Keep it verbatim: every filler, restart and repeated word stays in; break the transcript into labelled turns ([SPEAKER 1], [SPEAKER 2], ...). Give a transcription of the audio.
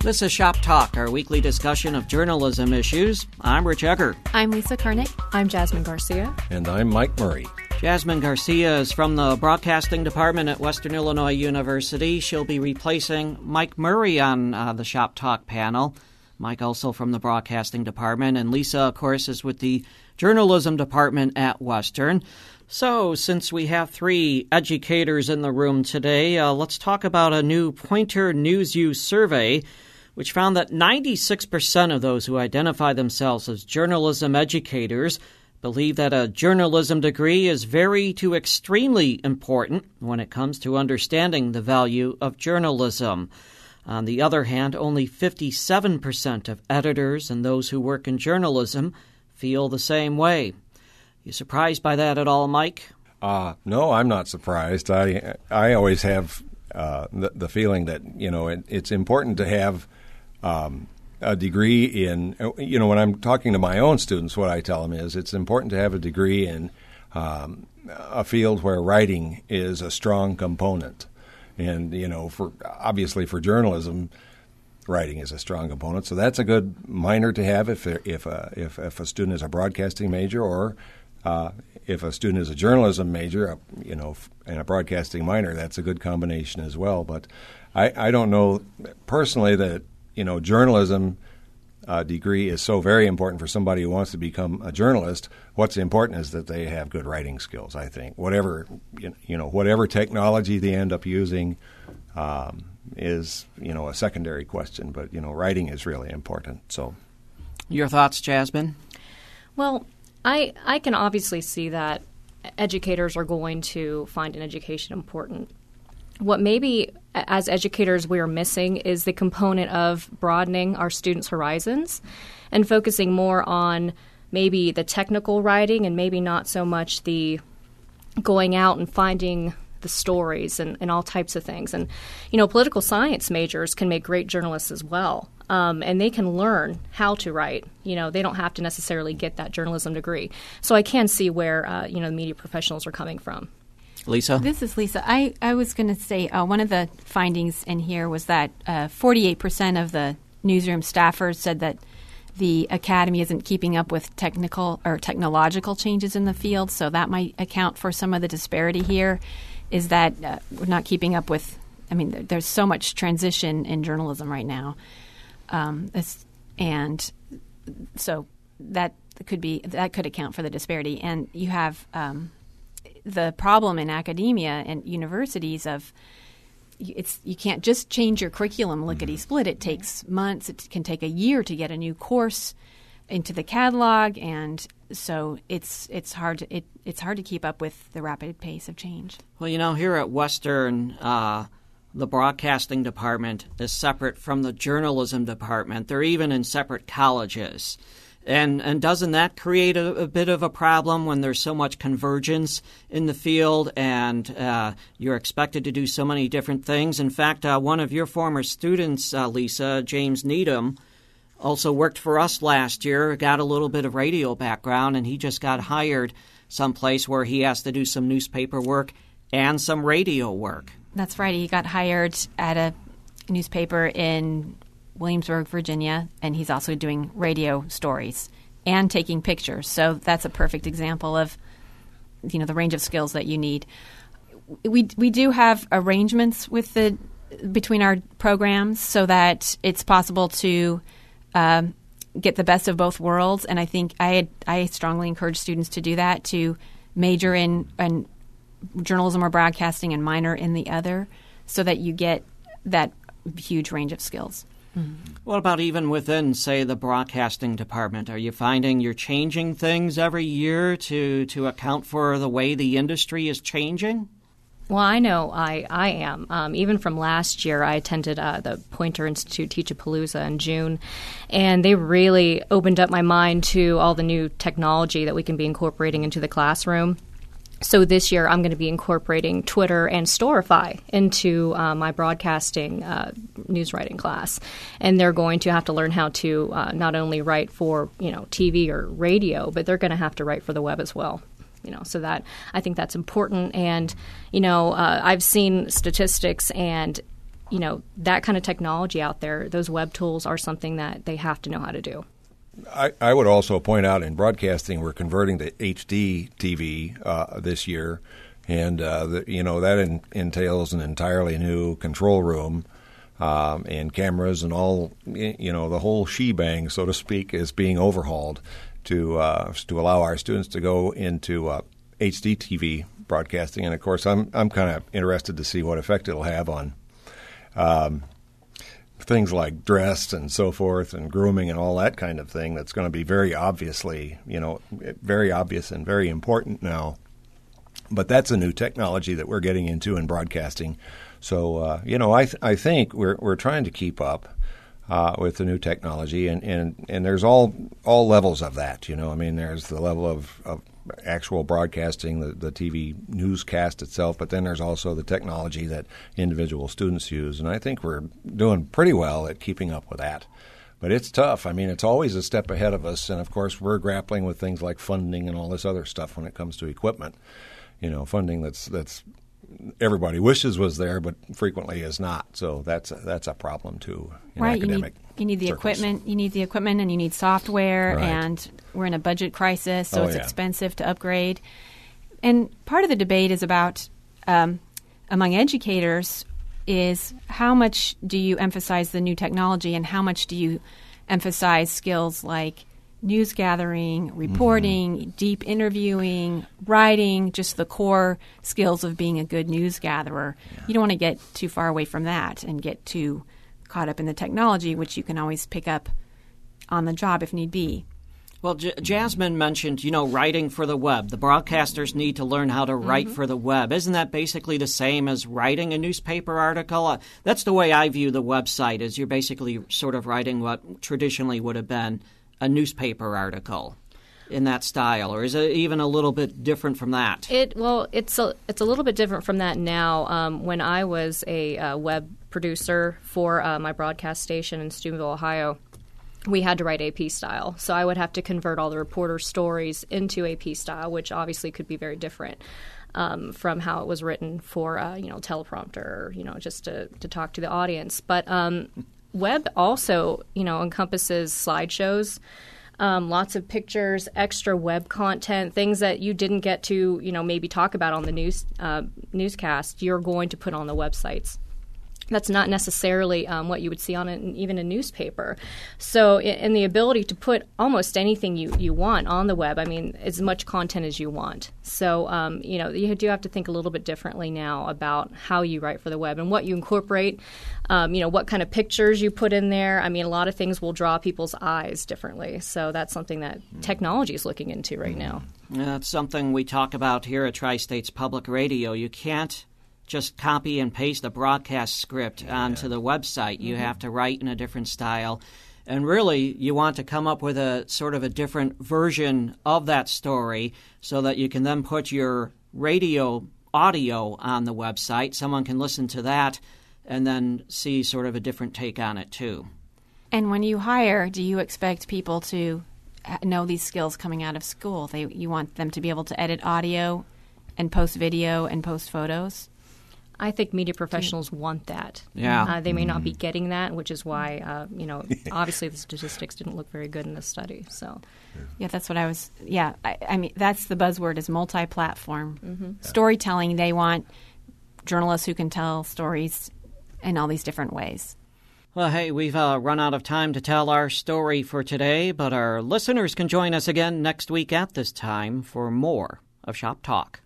[SPEAKER 1] This is Shop Talk, our weekly discussion of journalism issues. I'm Rich Egger.
[SPEAKER 2] I'm Lisa Karnick.
[SPEAKER 3] I'm Jasmine Garcia.
[SPEAKER 4] And I'm Mike Murray.
[SPEAKER 1] Jasmine Garcia is from the Broadcasting Department at Western Illinois University. She'll be replacing Mike Murray on uh, the Shop Talk panel. Mike also from the Broadcasting Department. And Lisa, of course, is with the Journalism Department at Western. So, since we have three educators in the room today, uh, let's talk about a new Poynter NewsU survey, which found that ninety-six percent of those who identify themselves as journalism educators believe that a journalism degree is very to extremely important when it comes to understanding the value of journalism. On the other hand, only fifty-seven percent of editors and those who work in journalism feel the same way. You surprised by that at all, Mike?
[SPEAKER 4] Uh, no, I'm not surprised. I I always have uh, the, the feeling that, you know, it, it's important to have um, a degree in, you know, when I'm talking to my own students, what I tell them is it's important to have a degree in um, a field where writing is a strong component. And, you know, for obviously for journalism, writing is a strong component. So that's a good minor to have if if a, if, if a student is a broadcasting major, or uh, if a student is a journalism major, you know, and a broadcasting minor. That's a good combination as well. But I, I don't know personally that, you know, journalism uh, degree is so very important for somebody who wants to become a journalist. What's important is that they have good writing skills, I think. Whatever, you know, whatever technology they end up using um, is, you know, a secondary question. But, you know, writing is really important. So,
[SPEAKER 1] your thoughts, Jasmine?
[SPEAKER 3] Well, I I can obviously see that educators are going to find an education important. What maybe as educators we are missing is the component of broadening our students' horizons and focusing more on maybe the technical writing and maybe not so much the going out and finding the stories and, and all types of things. And, you know, political science majors can make great journalists as well. Um, and they can learn how to write. You know, they don't have to necessarily get that journalism degree. So I can see where, uh, you know, the media professionals are coming from.
[SPEAKER 1] Lisa?
[SPEAKER 2] This is Lisa. I, I was going to say uh, one of the findings in here was that uh, forty-eight percent of the newsroom staffers said that the academy isn't keeping up with technical or technological changes in the field. So that might account for some of the disparity here, is that uh, we're not keeping up with, I mean, there, there's so much transition in journalism right now. Um, and so that could be, that could account for the disparity. And you have um, the problem in academia and universities of it's you can't just change your curriculum lickety-split. It takes months. It can take a year to get a new course into the catalog, and so it's it's hard to, it it's hard to keep up with the rapid pace of change.
[SPEAKER 1] Well, you know, here at Western, uh, the Broadcasting Department is separate from the Journalism Department. They're even in separate colleges. And and doesn't that create a, a bit of a problem when there's so much convergence in the field and uh, you're expected to do so many different things? In fact, uh, one of your former students, uh, Lisa, James Needham, also worked for us last year, got a little bit of radio background, and he just got hired someplace where he has to do some newspaper work and some radio work.
[SPEAKER 2] That's right. He got hired at a newspaper in Williamsburg, Virginia, and he's also doing radio stories and taking pictures. So that's a perfect example of, you know, the range of skills that you need. We we do have arrangements with the between our programs so that it's possible to um, get the best of both worlds. And I think I had, I strongly encourage students to do that, to major in, in journalism or broadcasting and minor in the other, so that you get that huge range of skills.
[SPEAKER 1] Mm-hmm. What about even within, say, the broadcasting department? Are you finding you're changing things every year to, to account for the way the industry is changing?
[SPEAKER 3] Well, I know I, I am. Um, even from last year, I attended uh, the Poynter Institute Teach-A-Palooza in June, and they really opened up my mind to all the new technology that we can be incorporating into the classroom. So this year, I'm going to be incorporating Twitter and Storify into uh, my broadcasting uh, news writing class, and they're going to have to learn how to uh, not only write for, you know, T V or radio, but they're going to have to write for the web as well. You know, so that I think that's important. And you know, uh, I've seen statistics, and you know, that kind of technology out there, those web tools are something that they have to know how to do.
[SPEAKER 4] I, I would also point out in broadcasting, we're converting to H D T V uh, this year, and uh, the, you know that in, entails an entirely new control room um, and cameras and all. You know, the whole shebang, so to speak, is being overhauled to uh, to allow our students to go into uh, H D T V broadcasting. And of course, I'm I'm kind of interested to see what effect it'll have on Um, things like dress and so forth and grooming and all that kind of thing. That's going to be very obviously, you know, very obvious and very important now. But that's a new technology that we're getting into in broadcasting. So, uh, you know, I th- I think we're we're trying to keep up uh, with the new technology, and, and, and there's all all levels of that. You know, I mean, there's the level of, of actual broadcasting, the, the T V newscast itself, but then there's also the technology that individual students use. And I think we're doing pretty well at keeping up with that. But it's tough. I mean, it's always a step ahead of us. And, of course, we're grappling with things like funding and all this other stuff when it comes to equipment. You know, funding that's that's everybody wishes was there, but frequently is not. So that's a, that's a problem, too, in
[SPEAKER 2] right,
[SPEAKER 4] academic
[SPEAKER 2] you need, you need the
[SPEAKER 4] circles.
[SPEAKER 2] equipment. You need the equipment, and you need software,
[SPEAKER 4] Right.
[SPEAKER 2] and we're in a budget crisis, so
[SPEAKER 4] Oh,
[SPEAKER 2] it's
[SPEAKER 4] yeah.
[SPEAKER 2] expensive to upgrade. And part of the debate is about, um, among educators, is how much do you emphasize the new technology and how much do you emphasize skills like news gathering, reporting, mm-hmm. deep interviewing, writing, just the core skills of being a good news gatherer. Yeah. You don't want to get too far away from that and get too caught up in the technology, which you can always pick up on the job if need be.
[SPEAKER 1] Well, J- Jasmine mentioned, you know, writing for the web. The broadcasters need to learn how to write mm-hmm. for the web. Isn't that basically the same as writing a newspaper article? Uh, that's the way I view the website, is you're basically sort of writing what traditionally would have been a newspaper article in that style, or is it even a little bit different from that?
[SPEAKER 3] It well, it's a it's a little bit different from that now. Um, when I was a uh, web producer for uh, my broadcast station in Steubenville, Ohio, we had to write A P style. So I would have to convert all the reporter stories into A P style, which obviously could be very different um, from how it was written for uh, you know teleprompter, or, you know, just to to talk to the audience. But um, web also, you know, encompasses slideshows. Um, lots of pictures, extra web content, things that you didn't get to, you know, maybe talk about on the news uh, newscast, you're going to put on the websites. That's not necessarily um, what you would see on an, even a newspaper. So, and the ability to put almost anything you, you want on the web, I mean, as much content as you want. So, um, you know, you do have to think a little bit differently now about how you write for the web and what you incorporate, um, you know, what kind of pictures you put in there. I mean, a lot of things will draw people's eyes differently. So that's something that technology is looking into right now.
[SPEAKER 1] Yeah, that's something we talk about here at Tri-States Public Radio. You can't just copy and paste a broadcast script yeah. onto the website. You mm-hmm. have to write in a different style. And really, you want to come up with a sort of a different version of that story so that you can then put your radio audio on the website. Someone can listen to that and then see sort of a different take on it, too.
[SPEAKER 2] And when you hire, do you expect people to know these skills coming out of school? They, you want them to be able to edit audio and post video and post photos?
[SPEAKER 3] I think media professionals want that.
[SPEAKER 1] Yeah.
[SPEAKER 3] Uh, they may not be getting that, which is why, uh, you know, obviously the statistics didn't look very good in this study. So,
[SPEAKER 2] yeah, that's what I was, yeah. I, I mean, that's the buzzword is multi-platform. Mm-hmm. Storytelling, they want journalists who can tell stories in all these different ways.
[SPEAKER 1] Well, hey, we've uh, run out of time to tell our story for today, but our listeners can join us again next week at this time for more of Shop Talk.